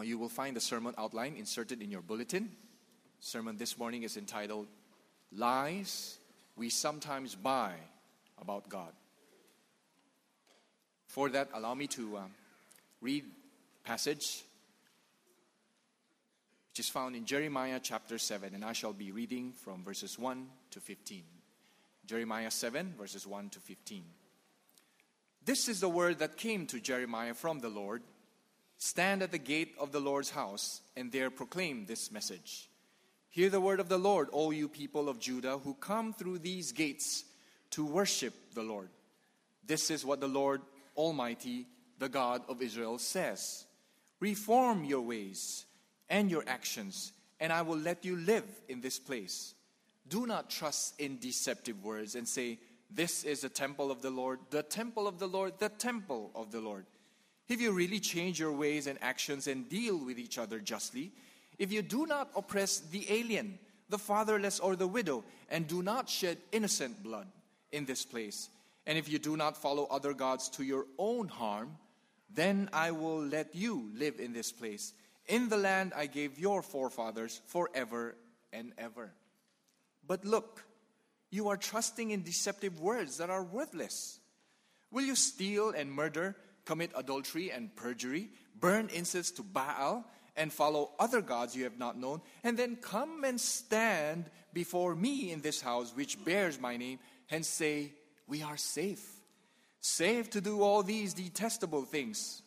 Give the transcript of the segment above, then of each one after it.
Now you will find the sermon outline inserted in your bulletin. Sermon this morning is entitled, Lies We Sometimes Buy About God. For that, allow me to read passage which is found in Jeremiah chapter 7, and I shall be reading from verses 1 to 15. Jeremiah 7, verses 1 to 15. This is the word that came to Jeremiah from the Lord. Stand at the gate of the Lord's house, and there proclaim this message. Hear the word of the Lord, all you people of Judah who come through these gates to worship the Lord. This is what the Lord Almighty, the God of Israel, says. Reform your ways and your actions, and I will let you live in this place. Do not trust in deceptive words and say, this is the temple of the Lord, the temple of the Lord, the temple of the Lord. If you really change your ways and actions and deal with each other justly, if you do not oppress the alien, the fatherless or the widow, and do not shed innocent blood in this place, and if you do not follow other gods to your own harm, then I will let you live in this place, in the land I gave your forefathers forever and ever. But look, you are trusting in deceptive words that are worthless. Will you steal and murder, commit adultery and perjury, burn incense to Baal, and follow other gods you have not known, and then come and stand before me in this house which bears my name, and say, we are safe, safe to do all these detestable things?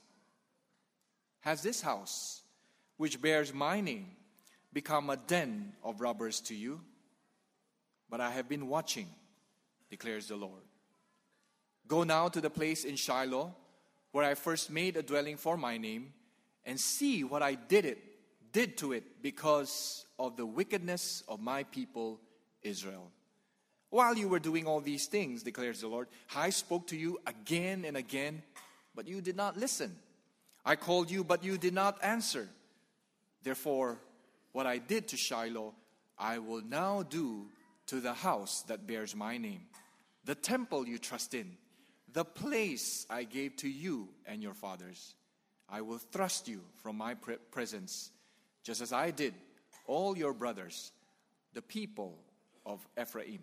Has this house, which bears my name, become a den of robbers to you? But I have been watching, declares the Lord. Go now to the place in Shiloh, where I first made a dwelling for my name, and see what I did to it because of the wickedness of my people Israel. While you were doing all these things, declares the Lord, I spoke to you again and again, but you did not listen. I called you, but you did not answer. Therefore, what I did to Shiloh, I will now do to the house that bears my name, the temple you trust in, the place I gave to you and your fathers. I will thrust you from my presence, just as I did all your brothers, the people of Ephraim.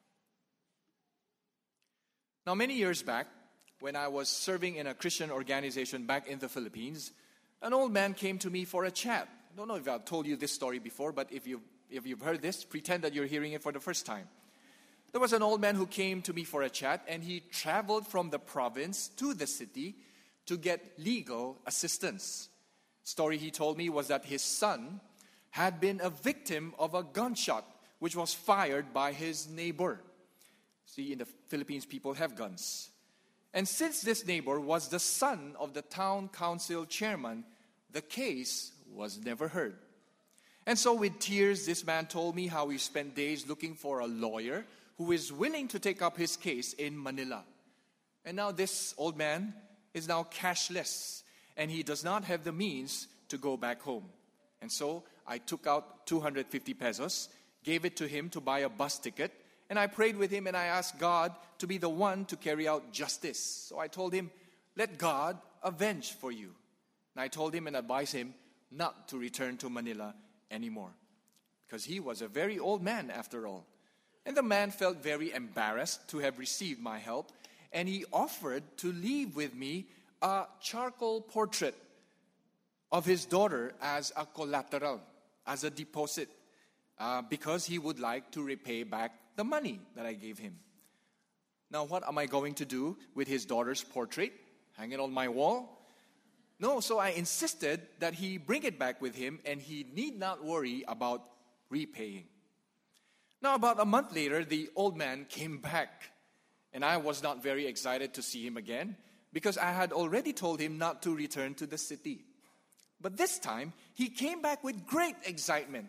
Now, many years back, when I was serving in a Christian organization back in the Philippines, an old man came to me for a chat. I don't know if I've told you this story before, but if you've heard this, pretend that you're hearing it for the first time. There was an old man who came to me for a chat, and he traveled from the province to the city to get legal assistance. Story he told me was that his son had been a victim of a gunshot which was fired by his neighbor. See, in the Philippines, people have guns. And since this neighbor was the son of the town council chairman, the case was never heard. And so with tears, this man told me how he spent days looking for a lawyer who is willing to take up his case in Manila. And now this old man is now cashless, and he does not have the means to go back home. And so I took out 250 pesos, gave it to him to buy a bus ticket, and I prayed with him and I asked God to be the one to carry out justice. So I told him, let God avenge for you. And I told him and advised him not to return to Manila anymore, because he was a very old man after all. And the man felt very embarrassed to have received my help, and he offered to leave with me a charcoal portrait of his daughter as a collateral, as a deposit, because he would like to repay back the money that I gave him. Now, what am I going to do with his daughter's portrait? Hang it on my wall? No, so I insisted that he bring it back with him, and he need not worry about repaying. Now, about a month later, the old man came back, and I was not very excited to see him again, because I had already told him not to return to the city. But this time, he came back with great excitement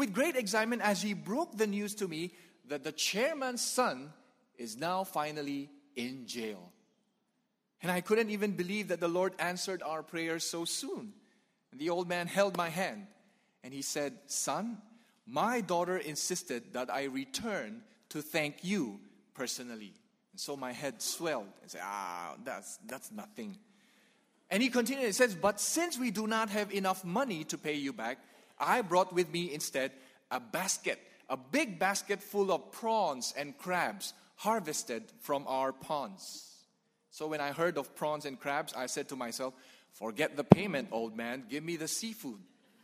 as he broke the news to me that the chairman's son is now finally in jail. And I couldn't even believe that the Lord answered our prayers so soon. And the old man held my hand, and he said, "Son, my daughter insisted that I return to thank you personally." And so my head swelled and said, that's nothing. And he continued, it says, "But since we do not have enough money to pay you back, I brought with me instead a big basket full of prawns and crabs harvested from our ponds." So when I heard of prawns and crabs, I said to myself, "Forget the payment, old man. Give me the seafood."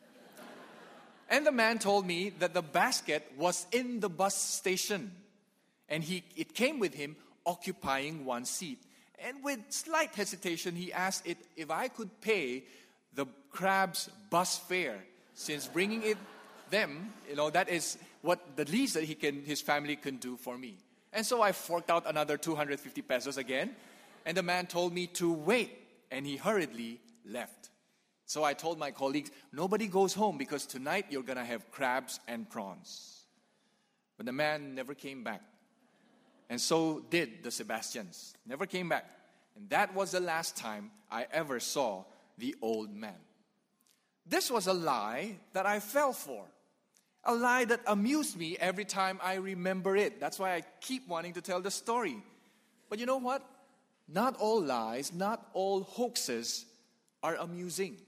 And the man told me that the basket was in the bus station. And it came with him occupying one seat. And with slight hesitation, he asked if I could pay the crab's bus fare. Since bringing them, that is what the least that his family can do for me. And so I forked out another 250 pesos again. And the man told me to wait. And he hurriedly left. So I told my colleagues, "Nobody goes home because tonight you're going to have crabs and prawns." But the man never came back. And so did the Sebastians. Never came back. And that was the last time I ever saw the old man. This was a lie that I fell for. A lie that amused me every time I remember it. That's why I keep wanting to tell the story. But you know what? Not all lies, not all hoaxes are amusing.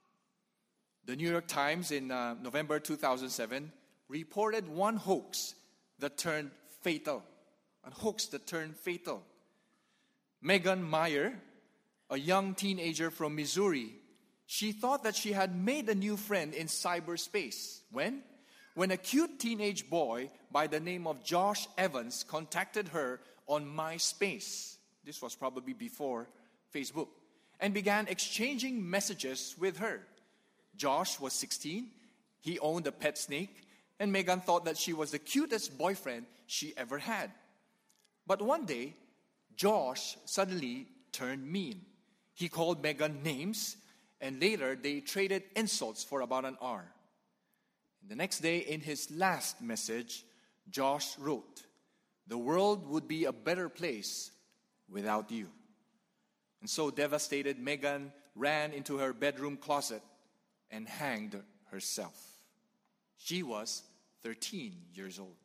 The New York Times in November 2007 reported one hoax that turned fatal. A hoax that turned fatal. Megan Meyer, a young teenager from Missouri, she thought that she had made a new friend in cyberspace. When a cute teenage boy by the name of Josh Evans contacted her on MySpace. This was probably before Facebook. And began exchanging messages with her. Josh was 16. He owned a pet snake. And Megan thought that she was the cutest boyfriend she ever had. But one day, Josh suddenly turned mean. He called Megan names, and later they traded insults for about an hour. The next day, in his last message, Josh wrote, "The world would be a better place without you." And so devastated, Megan ran into her bedroom closet and hanged herself. She was 13 years old.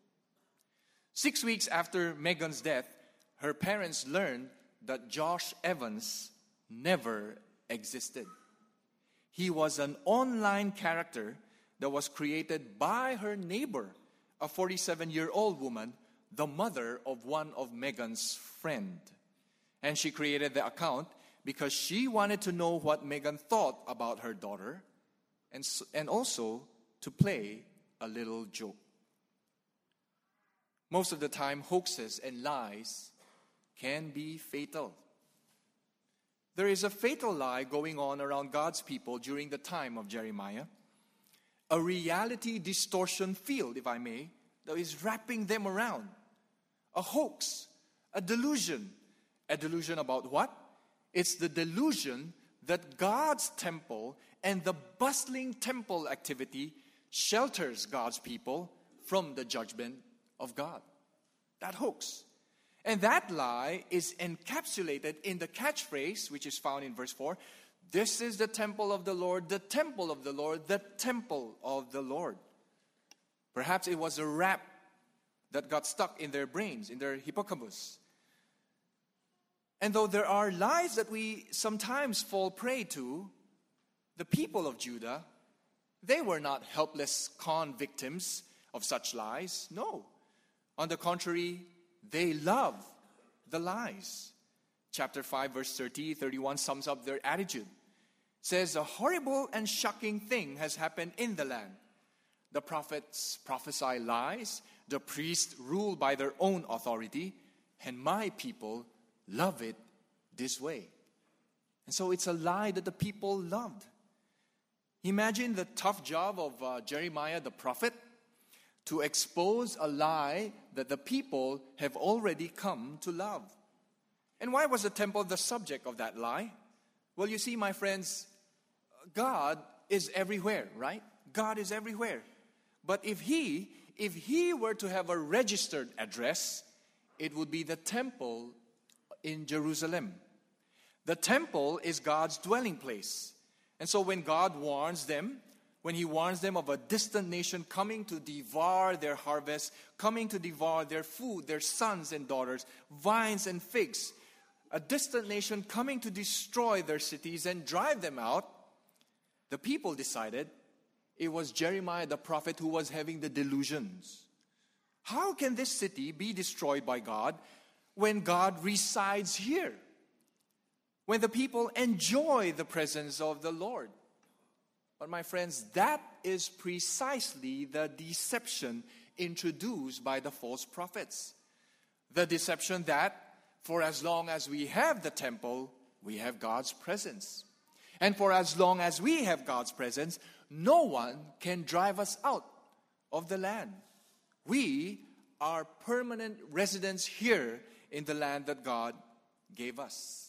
6 weeks after Megan's death, her parents learned that Josh Evans never existed. He was an online character that was created by her neighbor, a 47-year-old woman, the mother of one of Megan's friends. And she created the account because she wanted to know what Megan thought about her daughter and also to play a little joke. Most of the time, hoaxes and lies can be fatal. There is a fatal lie going on around God's people during the time of Jeremiah. A reality distortion field, if I may, that is wrapping them around. A hoax, a delusion. A delusion about what? It's the delusion that God's temple and the bustling temple activity shelters God's people from the judgment of God. That hoax. And that lie is encapsulated in the catchphrase, which is found in verse 4. "This is the temple of the Lord, the temple of the Lord, the temple of the Lord." Perhaps it was a rap that got stuck in their brains, in their hippocampus. And though there are lies that we sometimes fall prey to, the people of Judah, they were not helpless con victims of such lies. No. On the contrary, they love the lies. Chapter 5, verse 30, 31 sums up their attitude. It says, "A horrible and shocking thing has happened in the land. The prophets prophesy lies, the priests rule by their own authority, and my people love it this way." And so it's a lie that the people loved. Imagine the tough job of Jeremiah the prophet to expose a lie that the people have already come to love. And why was the temple the subject of that lie? Well, you see, my friends, God is everywhere, right? God is everywhere. But if he were to have a registered address, it would be the temple in Jerusalem. The temple is God's dwelling place. And so when God warns them, when he warns them of a distant nation coming to devour their harvest, coming to devour their food, their sons and daughters, vines and figs, a distant nation coming to destroy their cities and drive them out, the people decided it was Jeremiah the prophet who was having the delusions. How can this city be destroyed by God when God resides here? When the people enjoy the presence of the Lord? But my friends, that is precisely the deception introduced by the false prophets. The deception that for as long as we have the temple, we have God's presence. And for as long as we have God's presence, no one can drive us out of the land. We are permanent residents here in the land that God gave us.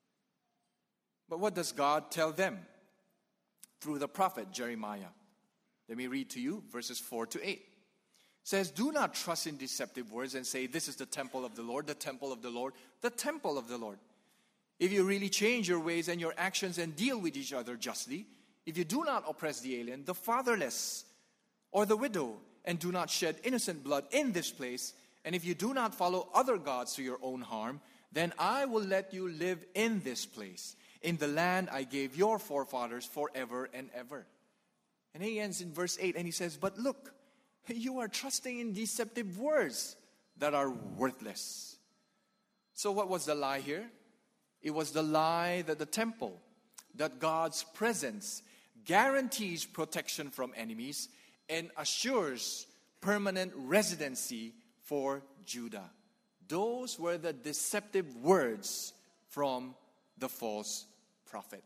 But what does God tell them? Through the prophet Jeremiah. Let me read to you verses 4 to 8. It says, "Do not trust in deceptive words and say, 'This is the temple of the Lord, the temple of the Lord, the temple of the Lord.' If you really change your ways and your actions and deal with each other justly, if you do not oppress the alien, the fatherless, or the widow, and do not shed innocent blood in this place, and if you do not follow other gods to your own harm, then I will let you live in this place, in the land I gave your forefathers forever and ever." And he ends in verse 8 and he says, "But look, you are trusting in deceptive words that are worthless." So what was the lie here? It was the lie that the temple, that God's presence guarantees protection from enemies and assures permanent residency for Judah. Those were the deceptive words from the false prophet.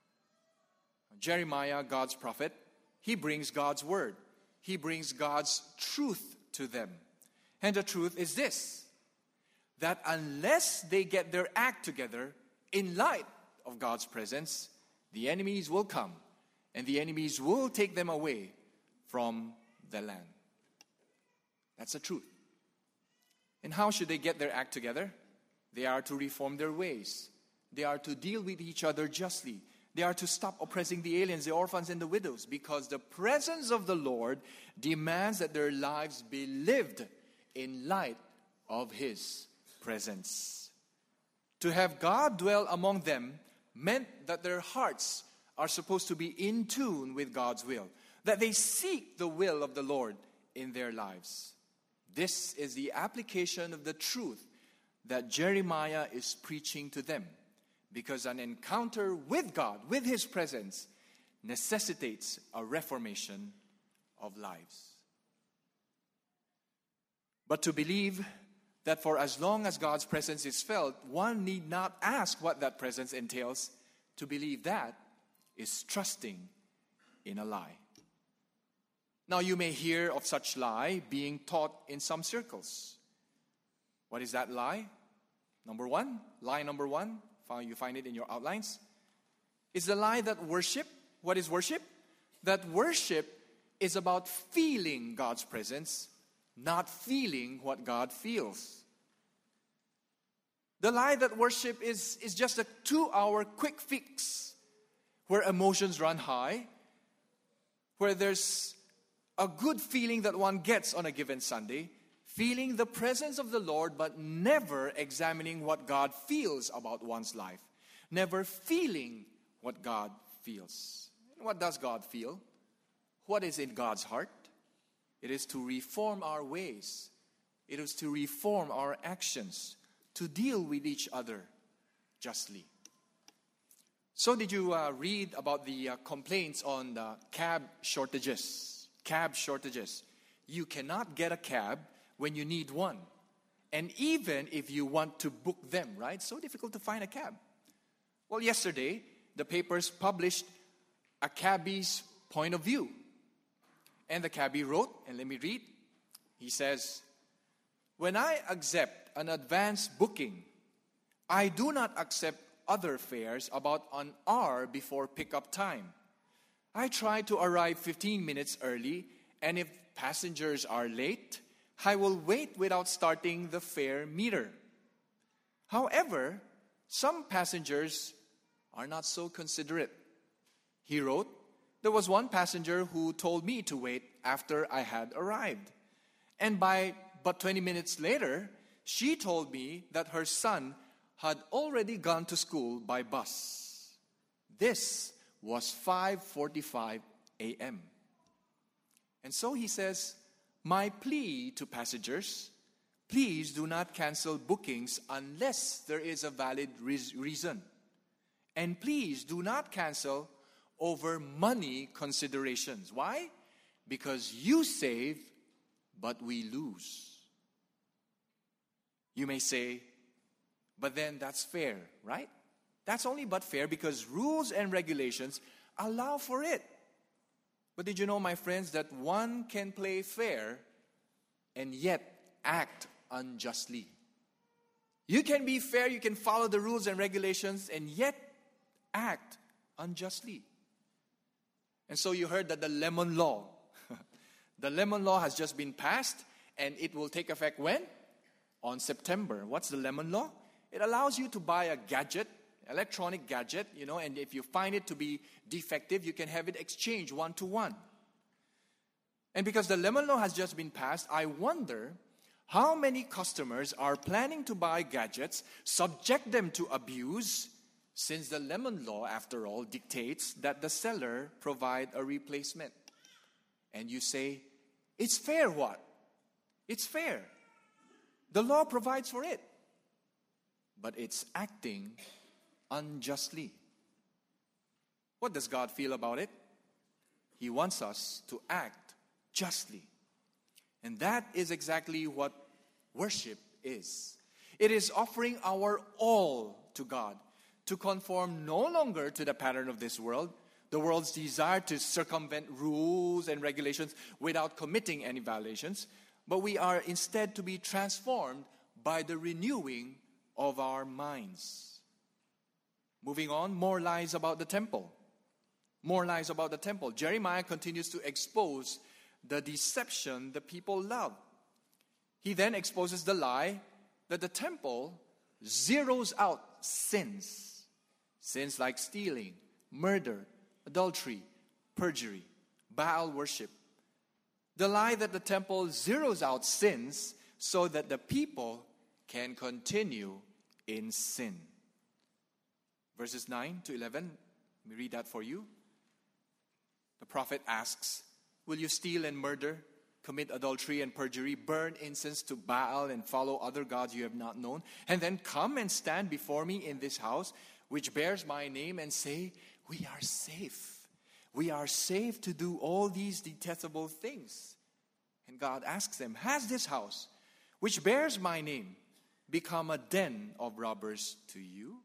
Jeremiah, God's prophet, he brings God's word. He brings God's truth to them. And the truth is this, that unless they get their act together in light of God's presence, the enemies will come and the enemies will take them away from the land. That's the truth. And how should they get their act together? They are to reform their ways. They are to deal with each other justly. They are to stop oppressing the aliens, the orphans, and the widows, because the presence of the Lord demands that their lives be lived in light of His presence. To have God dwell among them meant that their hearts are supposed to be in tune with God's will, that they seek the will of the Lord in their lives. This is the application of the truth that Jeremiah is preaching to them, because an encounter with God, with His presence, necessitates a reformation of lives. But to believe that for as long as God's presence is felt, one need not ask what that presence entails. To believe that is trusting in a lie. Now you may hear of such lie being taught in some circles. What is that lie? Lie number one, you find it in your outlines, is the lie that worship, what is worship? That worship is about feeling God's presence, not feeling what God feels. The lie that worship is just a 2-hour quick fix where emotions run high, where there's a good feeling that one gets on a given Sunday, feeling the presence of the Lord, but never examining what God feels about one's life, never feeling what God feels. What does God feel? What is in God's heart? It is to reform our ways. It is to reform our actions, to deal with each other justly. So did you read about the complaints on the cab shortages? Cab shortages. You cannot get a cab when you need one. And even if you want to book them, right? So difficult to find a cab. Well, yesterday, the papers published a cabbie's point of view. And the cabbie wrote, and let me read. He says, "When I accept an advance booking, I do not accept other fares about an hour before pickup time. I try to arrive 15 minutes early, and if passengers are late, I will wait without starting the fare meter. However, some passengers are not so considerate." He wrote, "There was one passenger who told me to wait after I had arrived. And but 20 minutes later, she told me that her son had already gone to school by bus. This was 5:45 a.m. And so he says, "My plea to passengers, please do not cancel bookings unless there is a valid reason. And please do not cancel over money considerations." Why? Because you save, but we lose. You may say, but then that's fair, right? That's only but fair because rules and regulations allow for it. But did you know, my friends, that one can play fair and yet act unjustly? You can be fair, you can follow the rules and regulations, and yet act unjustly. And so you heard that the lemon law, the lemon law has just been passed, and it will take effect when? On September. What's the lemon law? It allows you to buy a gadget, electronic gadget, and if you find it to be defective, you can have it exchanged 1-to-1. And because the lemon law has just been passed, I wonder how many customers are planning to buy gadgets, subject them to abuse, since the lemon law, after all, dictates that the seller provide a replacement. And you say, it's fair what? It's fair. The law provides for it. But it's acting unjustly. What does God feel about it? He wants us to act justly. And that is exactly what worship is. It is offering our all to God, to conform no longer to the pattern of this world, the world's desire to circumvent rules and regulations without committing any violations, but we are instead to be transformed by the renewing of our minds. Moving on, more lies about the temple. More lies about the temple. Jeremiah continues to expose the deception the people love. He then exposes the lie that the temple zeroes out sins. Sins like stealing, murder, adultery, perjury, Baal worship. The lie that the temple zeroes out sins so that the people can continue in sin. Verses 9 to 11, let me read that for you. The prophet asks, "Will you steal and murder, commit adultery and perjury, burn incense to Baal and follow other gods you have not known, and then come and stand before me in this house, which bears my name, and say, 'We are safe. We are safe to do all these detestable things'?" And God asks them, "Has this house, which bears my name, become a den of robbers to you?"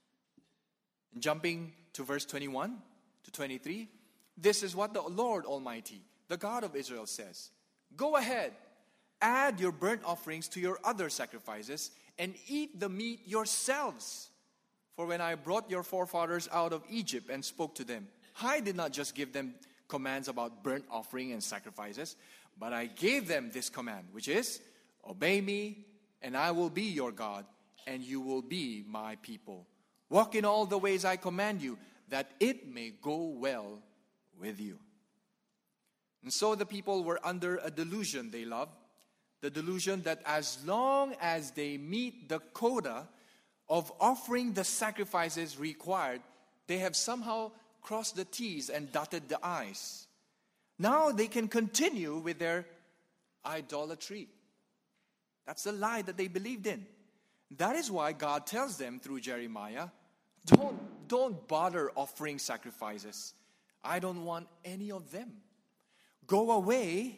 And jumping to verse 21 to 23, this is what the Lord Almighty, the God of Israel, says. "Go ahead, add your burnt offerings to your other sacrifices, and eat the meat yourselves. For when I brought your forefathers out of Egypt and spoke to them, I did not just give them commands about burnt offering and sacrifices, but I gave them this command, which is, obey me, and I will be your God, and you will be my people. Walk in all the ways I command you, that it may go well with you." And so the people were under a delusion they loved, the delusion that as long as they meet the quota of offering the sacrifices required, they have somehow crossed the T's and dotted the I's. Now they can continue with their idolatry. That's the lie that they believed in. That is why God tells them through Jeremiah, don't bother offering sacrifices. I don't want any of them. Go away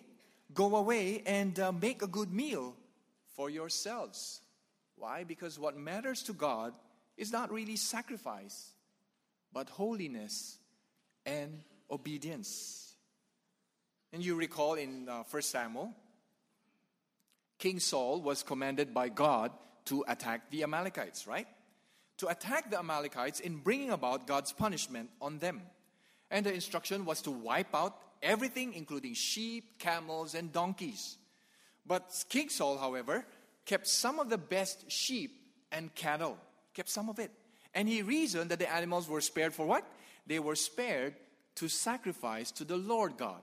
and make a good meal for yourselves. Why? Because what matters to God is not really sacrifice, but holiness and obedience. And you recall in 1 Samuel, King Saul was commanded by God to attack the Amalekites, right? To attack the Amalekites in bringing about God's punishment on them. And the instruction was to wipe out everything, including sheep, camels, and donkeys. But King Saul, however, kept some of the best sheep and cattle. Kept some of it. And he reasoned that the animals were spared for what? They were spared to sacrifice to the Lord God.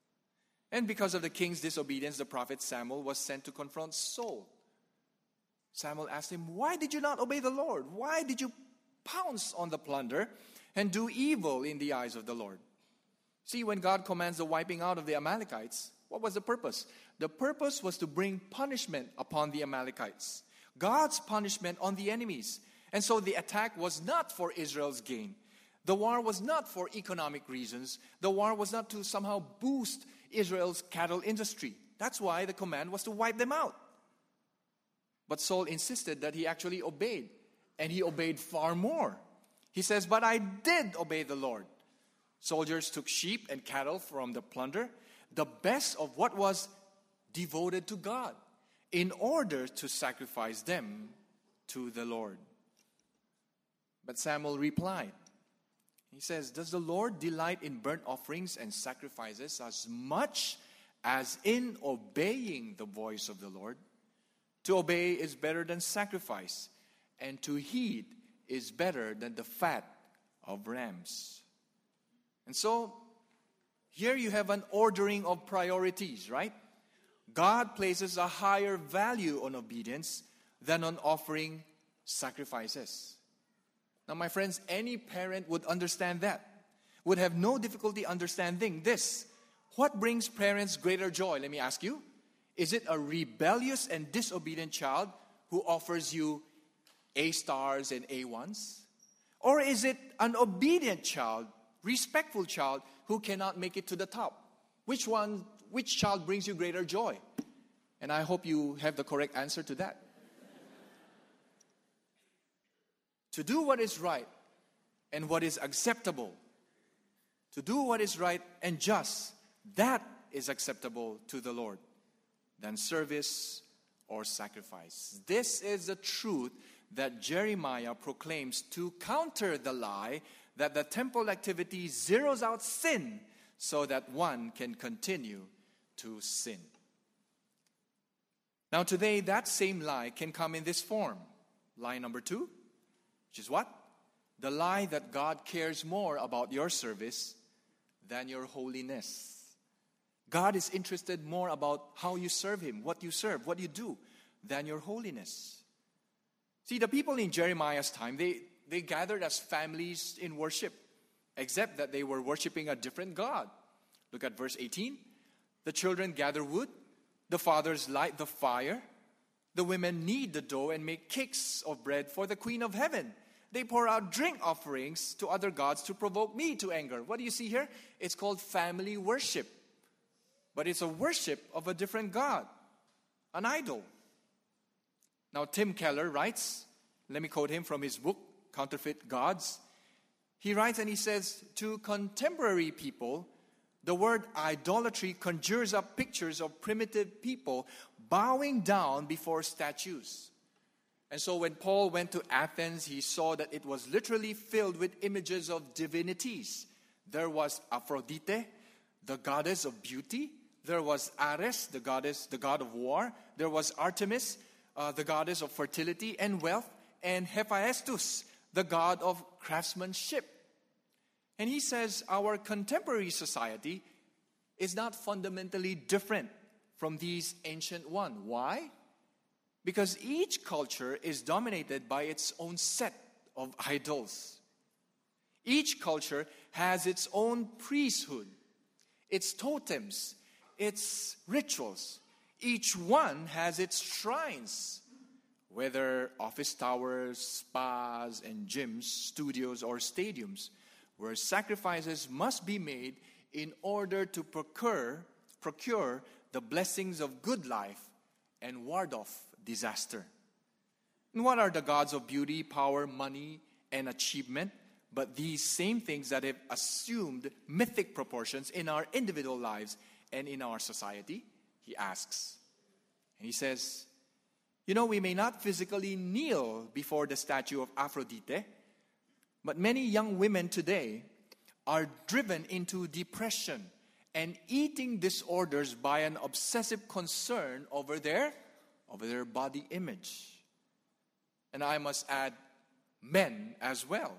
And because of the king's disobedience, the prophet Samuel was sent to confront Saul. Samuel asked him, "Why did you not obey the Lord? Why did you pounce on the plunder and do evil in the eyes of the Lord?" See, when God commands the wiping out of the Amalekites, what was the purpose? The purpose was to bring punishment upon the Amalekites. God's punishment on the enemies. And so the attack was not for Israel's gain. The war was not for economic reasons. The war was not to somehow boost Israel's cattle industry. That's why the command was to wipe them out. But Saul insisted that he actually obeyed. And he obeyed far more. He says, "But I did obey the Lord." Soldiers took sheep and cattle from the plunder, the best of what was devoted to God, in order to sacrifice them to the Lord. But Samuel replied, he says, "Does the Lord delight in burnt offerings and sacrifices as much as in obeying the voice of the Lord? To obey is better than sacrifice, and to heed is better than the fat of rams." And so, here you have an ordering of priorities, right? God places a higher value on obedience than on offering sacrifices. Now, my friends, any parent would understand that, would have no difficulty understanding this. What brings parents greater joy? Let me ask you. Is it a rebellious and disobedient child who offers you A stars and A1s? Or is it an obedient child, respectful child who cannot make it to the top? Which child brings you greater joy? And I hope you have the correct answer to that. To do what is right and what is acceptable, to do what is right and just, that is acceptable to the Lord, than service or sacrifice. This is the truth that Jeremiah proclaims to counter the lie that the temple activity zeroes out sin so that one can continue to sin. Now today, that same lie can come in this form. Lie number 2, which is what? The lie that God cares more about your service than your holiness. God is interested more about how you serve Him, what you do, than your holiness. See, the people in Jeremiah's time, they gathered as families in worship, except that they were worshiping a different God. Look at verse 18. The children gather wood, the fathers light the fire, the women knead the dough and make cakes of bread for the Queen of Heaven. They pour out drink offerings to other gods to provoke me to anger. What do you see here? It's called family worship. But it's a worship of a different God, an idol. Now, Tim Keller writes, let me quote him from his book, Counterfeit Gods. He writes and he says, to contemporary people, the word idolatry conjures up pictures of primitive people bowing down before statues. And so when Paul went to Athens, he saw that it was literally filled with images of divinities. There was Aphrodite, the goddess of beauty. There was Ares, the god of war. There was Artemis, the goddess of fertility and wealth. And Hephaestus, the god of craftsmanship. And he says our contemporary society is not fundamentally different from these ancient ones. Why? Because each culture is dominated by its own set of idols. Each culture has its own priesthood, its totems, its rituals. Each one has its shrines, whether office towers, spas, and gyms, studios, or stadiums, where sacrifices must be made in order to procure the blessings of good life and ward off disaster. And what are the gods of beauty, power, money, and achievement? But these same things that have assumed mythic proportions in our individual lives and in our society, he asks. And he says, we may not physically kneel before the statue of Aphrodite, but many young women today are driven into depression and eating disorders by an obsessive concern over their body image. And I must add, men as well.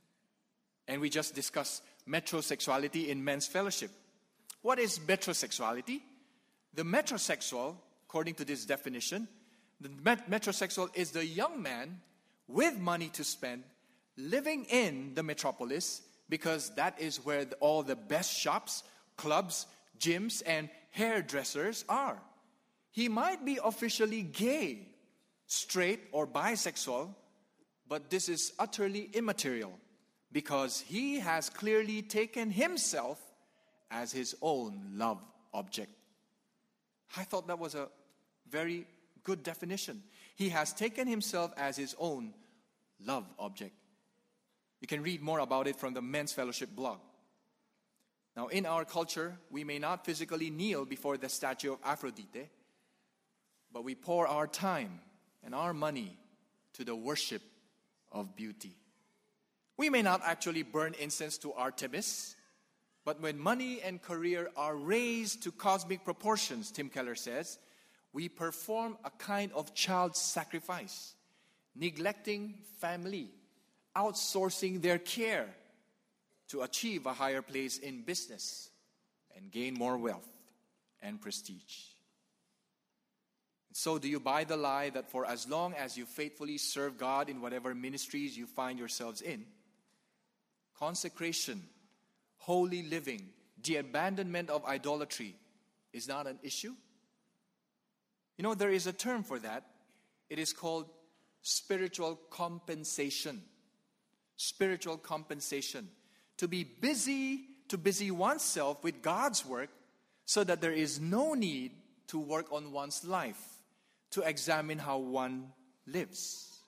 And we just discussed metrosexuality in men's fellowship. What is metrosexuality? The metrosexual, according to this definition, The metrosexual is the young man with money to spend, living in the metropolis, because that is where all the best shops, clubs, gyms, and hairdressers are. He might be officially gay, straight, or bisexual, but this is utterly immaterial because he has clearly taken himself as his own love object. I thought that was a very good definition. He has taken himself as his own love object. You can read more about it from the Men's Fellowship blog. Now, in our culture, we may not physically kneel before the statue of Aphrodite, but we pour our time and our money to the worship of beauty. We may not actually burn incense to Artemis, but when money and career are raised to cosmic proportions, Tim Keller says, we perform a kind of child sacrifice, neglecting family, outsourcing their care to achieve a higher place in business and gain more wealth and prestige. So do you buy the lie that for as long as you faithfully serve God in whatever ministries you find yourselves in, consecration, holy living, the abandonment of idolatry is not an issue? You know, there is a term for that. It is called spiritual compensation. Spiritual compensation. To be busy, to busy oneself with God's work so that there is no need to work on one's life, to examine how one lives.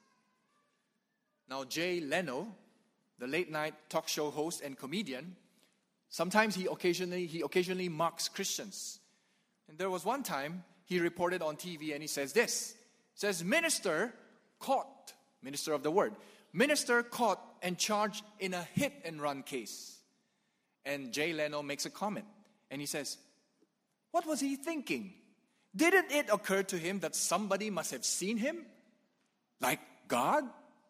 Now, Jay Leno, the late-night talk show host and comedian, sometimes he occasionally mocks Christians. And there was one time he reported on TV and he says this. He says, minister of the word, minister caught and charged in a hit-and-run case. And Jay Leno makes a comment and he says, what was he thinking? Didn't it occur to him that somebody must have seen him? Like God?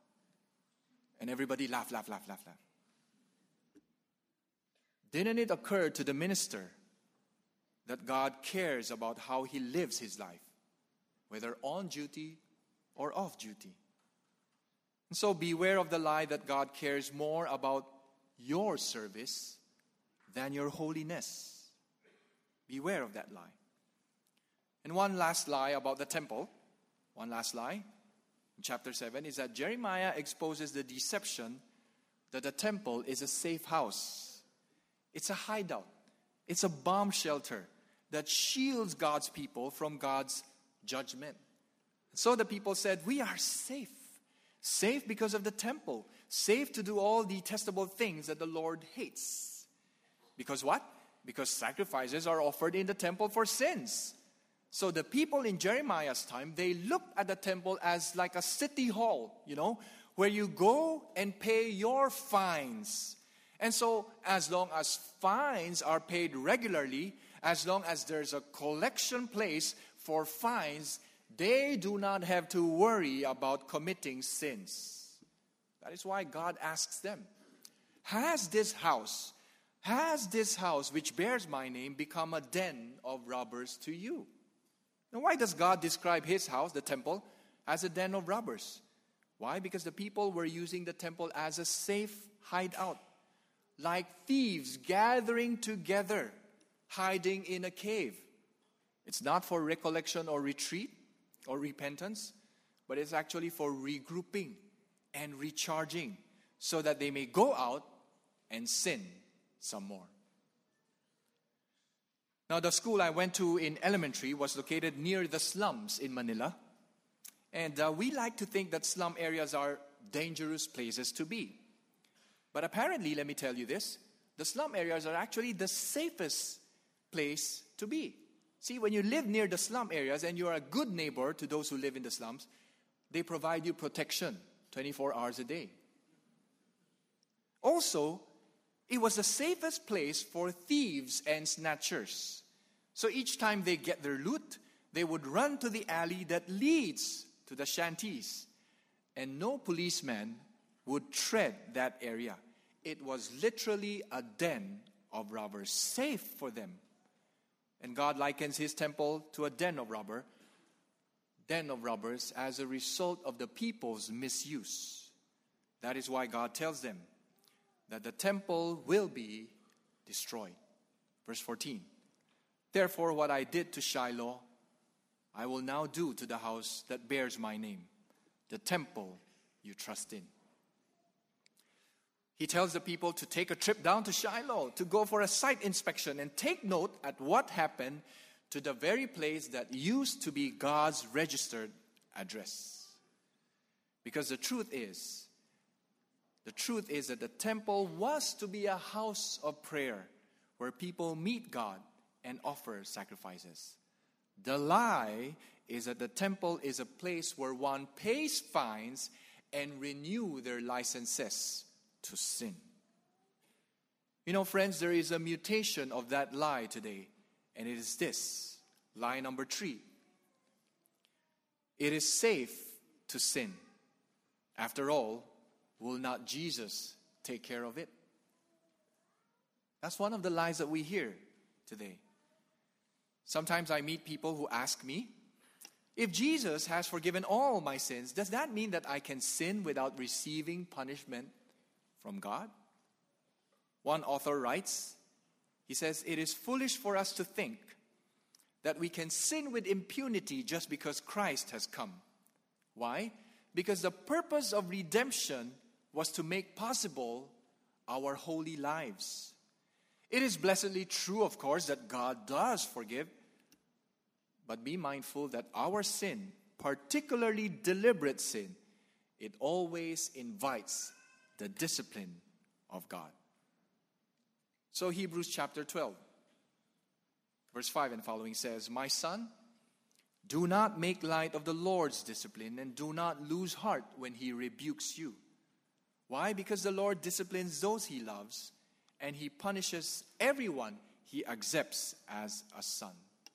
And everybody laugh. Didn't it occur to the minister that God cares about how he lives his life, whether on duty or off duty? And so beware of the lie that God cares more about your service than your holiness. Beware of that lie. And one last lie about the temple, in chapter 7, is that Jeremiah exposes the deception that the temple is a safe house. It's a hideout. It's a bomb shelter that shields God's people from God's judgment. So the people said, we are safe. Safe because of the temple. Safe to do all detestable things that the Lord hates. Because what? Because sacrifices are offered in the temple for sins. So the people in Jeremiah's time, they looked at the temple as like a city hall, where you go and pay your fines. And so as long as fines are paid regularly, as long as there's a collection place for fines, they do not have to worry about committing sins. That is why God asks them, has this house which bears my name become a den of robbers to you? Now, why does God describe his house, the temple, as a den of robbers? Why? Because the people were using the temple as a safe hideout, like thieves gathering together, hiding in a cave. It's not for recollection or retreat or repentance, but it's actually for regrouping and recharging so that they may go out and sin some more. Now, the school I went to in elementary was located near the slums in Manila. And we like to think that slum areas are dangerous places to be. But apparently, let me tell you this, the slum areas are actually the safest place to be. See, when you live near the slum areas and you are a good neighbor to those who live in the slums, they provide you protection 24 hours a day. Also, it was the safest place for thieves and snatchers. So each time they get their loot, they would run to the alley that leads to the shanties. And no policeman would tread that area. It was literally a den of robbers, safe for them. And God likens his temple to a den of robbers den of robbers as a result of the people's misuse. That is why God tells them that the temple will be destroyed. Verse 14. Therefore, what I did to Shiloh, I will now do to the house that bears my name, the temple you trust in. He tells the people to take a trip down to Shiloh, to go for a site inspection and take note at what happened to the very place that used to be God's registered address. Because the truth is that the temple was to be a house of prayer where people meet God and offer sacrifices. The lie is that the temple is a place where one pays fines and renew their licenses to sin. You know, friends, there is a mutation of that lie today, and it is this. Lie number 3. It is safe to sin. After all, will not Jesus take care of it? That's one of the lies that we hear today. Sometimes I meet people who ask me, if Jesus has forgiven all my sins, does that mean that I can sin without receiving punishment from God? One author writes, he says, it is foolish for us to think that we can sin with impunity just because Christ has come. Why? Because the purpose of redemption was to make possible our holy lives. It is blessedly true, of course, that God does forgive, but be mindful that our sin, particularly deliberate sin, it always invites the discipline of God. So Hebrews chapter 12, verse 5 and following says, my son, do not make light of the Lord's discipline and do not lose heart when he rebukes you. Why? Because the Lord disciplines those he loves and he punishes everyone he accepts as a son.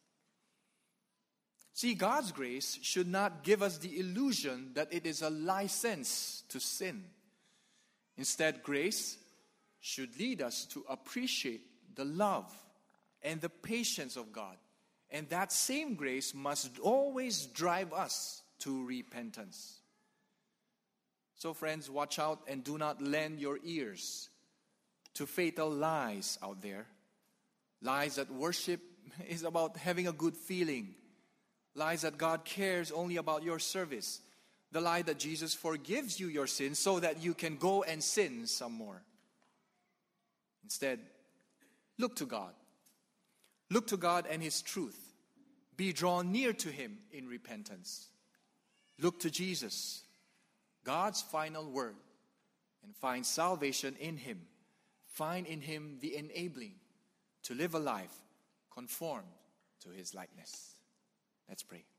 See, God's grace should not give us the illusion that it is a license to sin. Instead, grace should lead us to appreciate the love and the patience of God. And that same grace must always drive us to repentance. So friends, watch out and do not lend your ears to fatal lies out there. Lies that worship is about having a good feeling. Lies that God cares only about your service. The lie that Jesus forgives you your sins so that you can go and sin some more. Instead, look to God. Look to God and His truth. Be drawn near to Him in repentance. Look to Jesus, God's final word, and find salvation in Him. Find in Him the enabling to live a life conformed to His likeness. Let's pray.